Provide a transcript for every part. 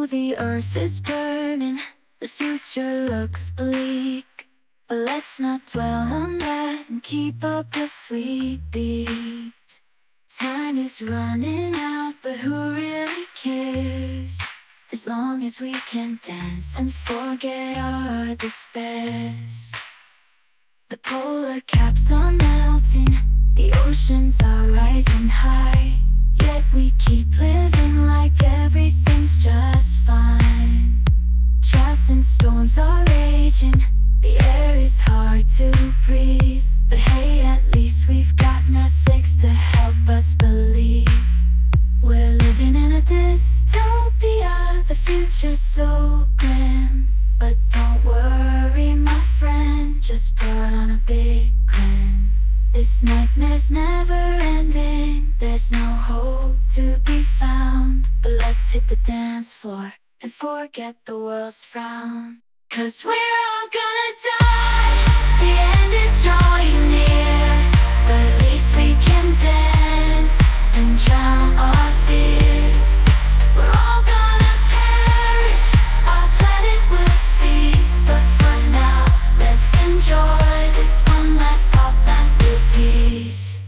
the earth is burning, the future looks bleak. But let's not dwell on that and keep up the sweet beat. Time is running out, but who really cares? As long as we can dance and forget our despairs. The polar caps are melting, the oceans are rising high. Yet we keep living like everything's just fine. Droughts and storms are raging, the air is hard to breathe. But hey, at least we've got Netflix to help us believe. We're living in a dystopia, the future's so grim. But don't worry my friend, just put on a big grin. This nightmare's never ending, there's no hope to be found. But let's hit the dance floor and forget the world's frown. 'Cause we're all gonna die, the end is drawing near. But at least we can dance and drown our fears. We're all gonna perish, our planet will cease. But for now, let's enjoy this one last pop masterpiece.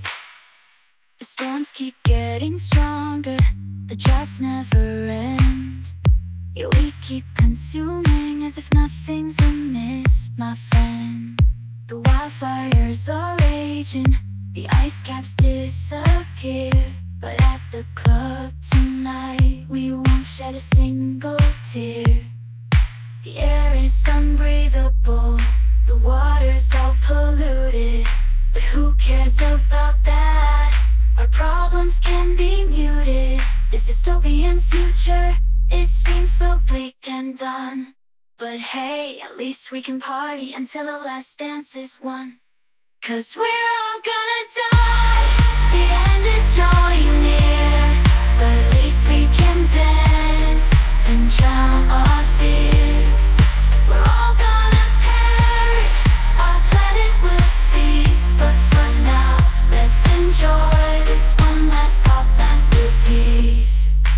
The storms keep getting stronger, the droughts never end. Yeah, we keep consuming as if nothing's amiss, my friend. The wildfires are raging, the ice caps disappear. But at the club tonight, we won't shed a single tear. The air is unbreathable, the water's all polluted. But who cares about that? Our problems can be muted. This dystopian future, it seems so bleak and done. But hey, at least we can party until the last dance is won. 'Cause we're all gonna die, the end is drawing near. But at least we can dance and drown our fears. We're all gonna perish, our planet will cease. But for now, let's enjoy this one last pop masterpiece.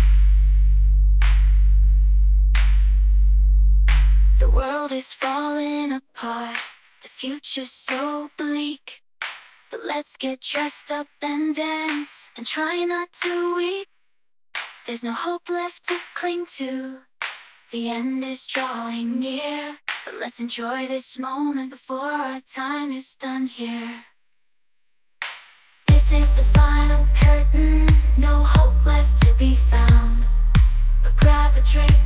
The world is falling apart, the future's so bleak. But let's get dressed up and dance and try not to weep. There's no hope left to cling to, the end is drawing near. But let's enjoy this moment before our time is done here. This is the final curtain, no hope left to be found. But grab a drink